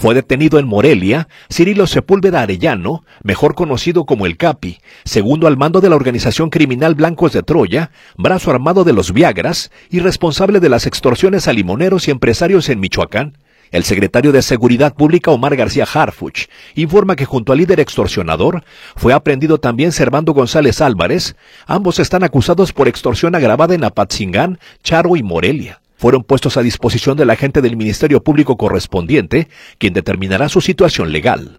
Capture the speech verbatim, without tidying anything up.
Fue detenido en Morelia Cirilo Sepúlveda Arellano, mejor conocido como el Capi, segundo al mando de la organización criminal Blancos de Troya, brazo armado de los Viagras y responsable de las extorsiones a limoneros y empresarios en Michoacán. El secretario de Seguridad Pública Omar García Harfuch informa que junto al líder extorsionador fue aprehendido también Servando González Álvarez. Ambos están acusados por extorsión agravada en Apatzingán, Charo y Morelia. Fueron puestos a disposición del agente del Ministerio Público correspondiente, quien determinará su situación legal.